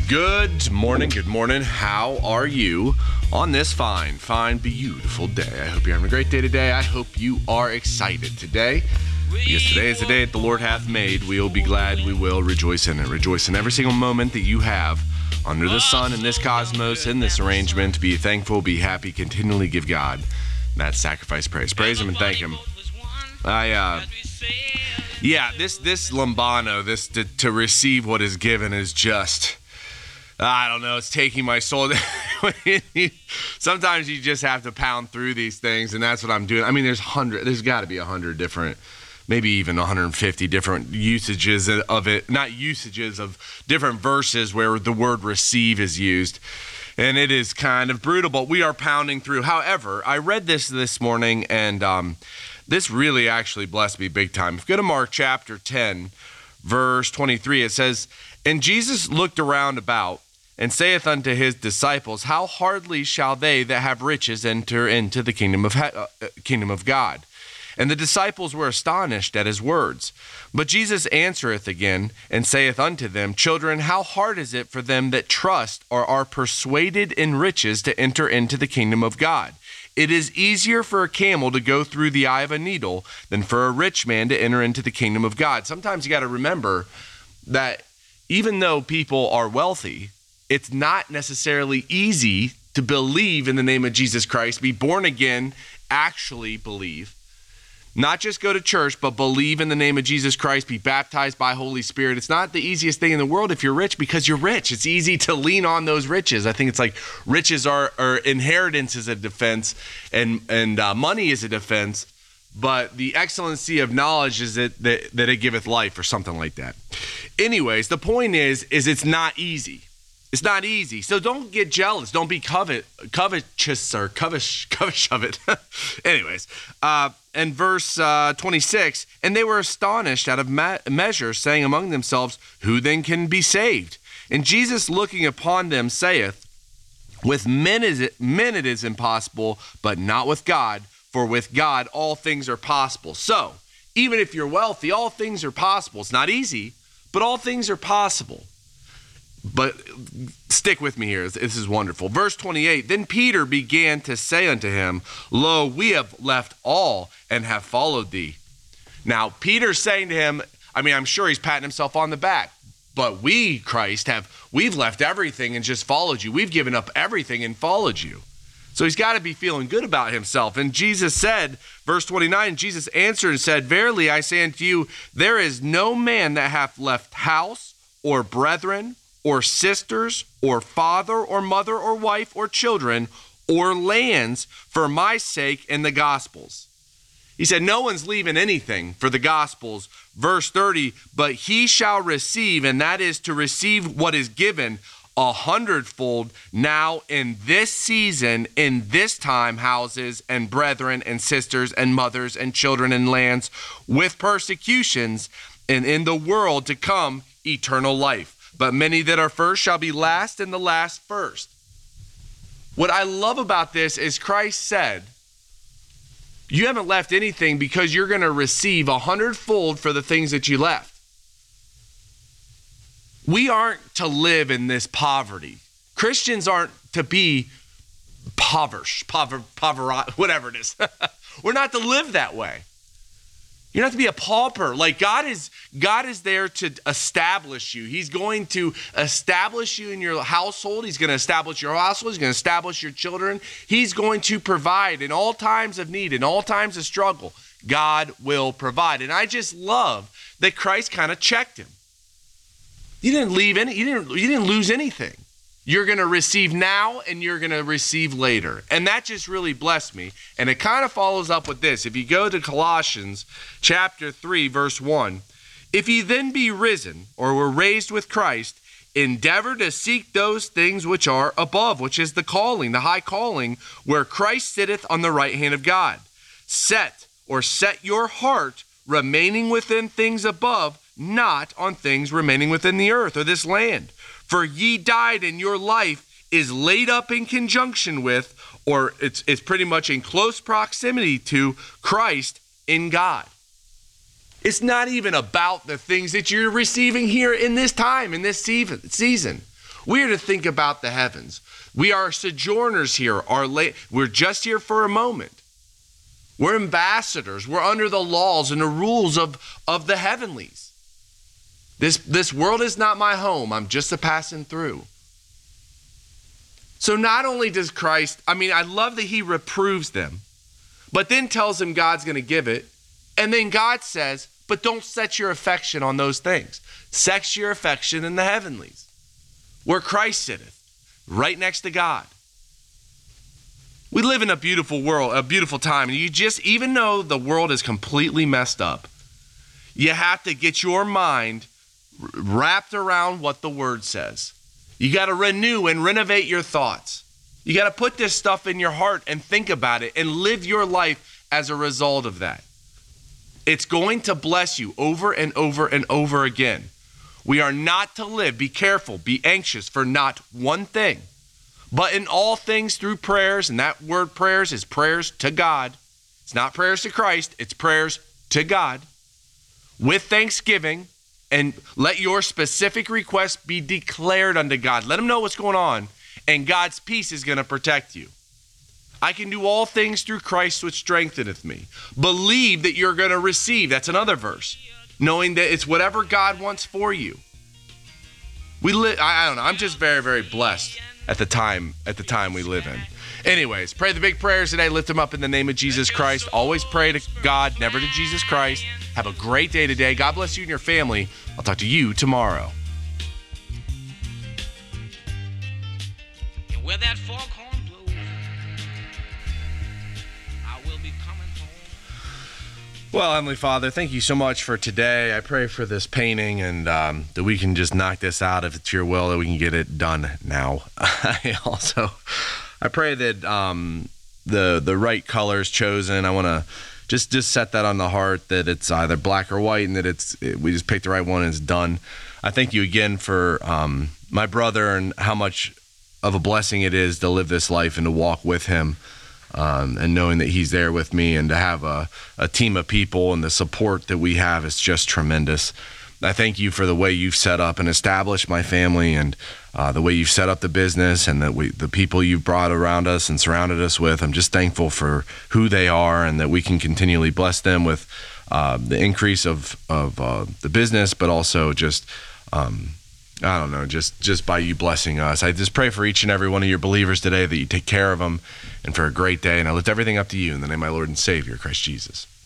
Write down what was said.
Good morning. How are you on this fine, beautiful day? I hope you're having a great day today. I hope you are excited today, because today is the day that the Lord hath made. We will be glad, we will rejoice in it. Rejoice in every single moment that you have under the sun, in this cosmos, in this arrangement. Be thankful, be happy, continually give God that sacrifice praise. Praise Him and thank Him. This lambano, to receive what is given is just, I don't know, it's taking my soul. Sometimes you just have to pound through these things, and that's what I'm doing. I mean, there's got to be 100 different, maybe even 150 different usages of it, not usages of different verses where the word receive is used. And it is kind of brutal, but we are pounding through. However, I read this morning, and this really actually blessed me big time. If you go to Mark chapter 10, verse 23, it says, "And Jesus looked around about, and saith unto his disciples, How hardly shall they that have riches enter into the kingdom of God? And the disciples were astonished at his words. But Jesus answereth again, and saith unto them, Children, how hard is it for them that trust or are persuaded in riches to enter into the kingdom of God? It is easier for a camel to go through the eye of a needle than for a rich man to enter into the kingdom of God." Sometimes you got to remember that even though people are wealthy, it's not necessarily easy to believe in the name of Jesus Christ, be born again, actually believe. Not just go to church, but believe in the name of Jesus Christ, be baptized by Holy Spirit. It's not the easiest thing in the world if you're rich, because you're rich. It's easy to lean on those riches. I think it's like riches are inheritance is a defense, and money is a defense, but the excellency of knowledge is that it giveth life, or something like that. Anyways, the point is it's not easy. It's not easy. So don't get jealous. Don't be covetous or covetous of it. Anyways, and verse 26, "And they were astonished out of measure, saying among themselves, Who then can be saved? And Jesus looking upon them saith, With men it is impossible, but not with God, for with God all things are possible." So, even if you're wealthy, all things are possible. It's not easy, but all things are possible. But stick with me here. This is wonderful. Verse 28, "Then Peter began to say unto him, Lo, we have left all and have followed thee." Now, Peter's saying to him, I'm sure he's patting himself on the back, but we, Christ, we've left everything and just followed you. We've given up everything and followed you. So he's got to be feeling good about himself. And Jesus said, verse 29, Jesus answered and said, Verily I say unto you, there is no man that hath left house or brethren or sisters, or father, or mother, or wife, or children, or lands for my sake and the gospel's. He said, no one's leaving anything for the gospels. Verse 30, "But he shall receive," and that is to receive what is given, 100-fold now in this season, in this time, houses and brethren and sisters and mothers and children and lands, with persecutions, and in the world to come eternal life. But many that are first shall be last, and the last first. What I love about this is Christ said, you haven't left anything because you're going to receive 100-fold for the things that you left. We aren't to live in this poverty. Christians aren't to be whatever it is. We're not to live that way. You're not to be a pauper. Like God is there to establish you. He's going to establish you in your household. He's going to establish your household. He's going to establish your children. He's going to provide in all times of need, in all times of struggle. God will provide. And I just love that Christ kind of checked him. You didn't lose anything. You're going to receive now, and you're going to receive later. And that just really blessed me. And it kind of follows up with this. If you go to Colossians chapter 3, verse 1, "If ye then be risen, or were raised with Christ, endeavor to seek those things which are above," which is the calling, the high calling, "where Christ sitteth on the right hand of God. Set your heart remaining within things above, not on things remaining within the earth," or this land. "For ye died, and your life is laid up in conjunction with," or it's pretty much in close proximity to, "Christ in God." It's not even about the things that you're receiving here in this time, in this season. We are to think about the heavens. We are sojourners here. We're just here for a moment. We're ambassadors. We're under the laws and the rules of the heavenlies. This world is not my home. I'm just a passing through. So not only does Christ, I love that he reproves them, but then tells them God's going to give it. And then God says, but don't set your affection on those things. Set your affection in the heavenlies, where Christ sitteth, right next to God. We live in a beautiful world, a beautiful time. And even though the world is completely messed up, you have to get your mind wrapped around what the word says. You got to renew and renovate your thoughts. You got to put this stuff in your heart and think about it and live your life as a result of that. It's going to bless you over and over and over again. We are not to live, be careful, be anxious for not one thing, but in all things through prayers, and that word prayers is prayers to God. It's not prayers to Christ, it's prayers to God. With thanksgiving, and let your specific requests be declared unto God. Let him know what's going on, and God's peace is going to protect you. I can do all things through Christ which strengtheneth me. Believe that you're going to receive. That's another verse. Knowing that it's whatever God wants for you. I don't know. I'm just very, very blessed at the time we live in. Anyways, pray the big prayers today. Lift them up in the name of Jesus Christ. Always pray to God, never to Jesus Christ. Have a great day today. God bless you and your family. I'll talk to you tomorrow. And where that foghorn blows, I will be coming home. Well, Heavenly Father, thank you so much for today. I pray for this painting and that we can just knock this out if it's your will, that we can get it done now. I pray that the right color is chosen. I want to just set that on the heart, that it's either black or white, and that we just picked the right one and it's done. I thank you again for my brother and how much of a blessing it is to live this life and to walk with him, and knowing that he's there with me, and to have a team of people and the support that we have is just tremendous. I thank you for the way you've set up and established my family, and the way you've set up the business, and the people you've brought around us and surrounded us with. I'm just thankful for who they are, and that we can continually bless them with the increase of the business, but also just just by you blessing us. I just pray for each and every one of your believers today that you take care of them, and for a great day. And I lift everything up to you in the name of my Lord and Savior, Christ Jesus.